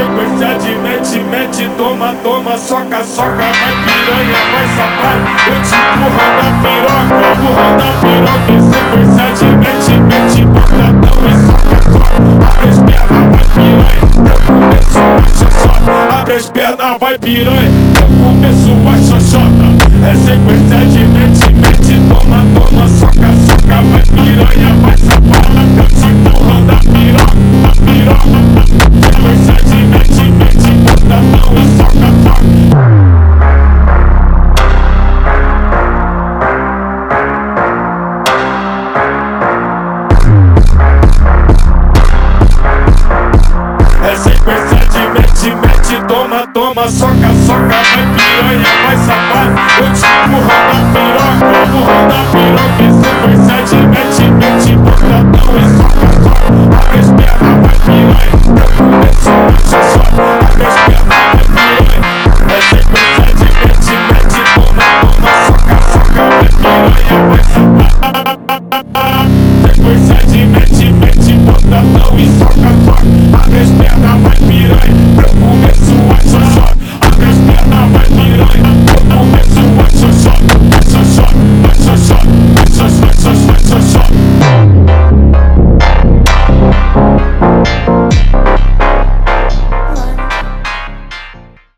sequência de mete, mete, toma, toma, soca, soca, vai piranha, vai safado. Eu te empurrando a piroca, empurrando a piroca. Sequência de mete, mete, portadão e soca, soca. Abre as pernas, vai piranha, eu começo a xoxota. Abre as pernas, vai piranha, eu começo a xoxota. É sequência de mete, mete, toma, toma, soca, soca, vai piranha, vai safada. Eu te empurrando a piroca, a piroca. Sequência de mete, mete, portadão e soca, soca. É sequência de mete, mete, toma, toma, soca, soca, vai piranha, vai safado. Eu te empurrando a piroca, empurrando a piroca.